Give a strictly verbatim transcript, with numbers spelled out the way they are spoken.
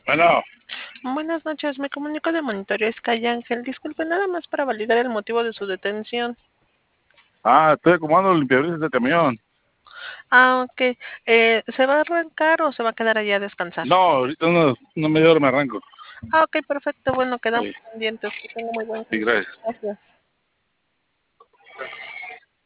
Bueno, Buenas noches, me comunico de Monitoreo Sky Ángel. Disculpe, nada más para validar el motivo de su detención. ah, estoy acomodando el limpiabrisas del camión. Ah, ok. Eh, ¿se va a arrancar o se va a quedar allá a descansar? No, ahorita no, no media hora me arranco. Ah, ok, perfecto. Bueno, quedamos Sí, pendientes. Que tenga muy buen sí, día. gracias. Gracias.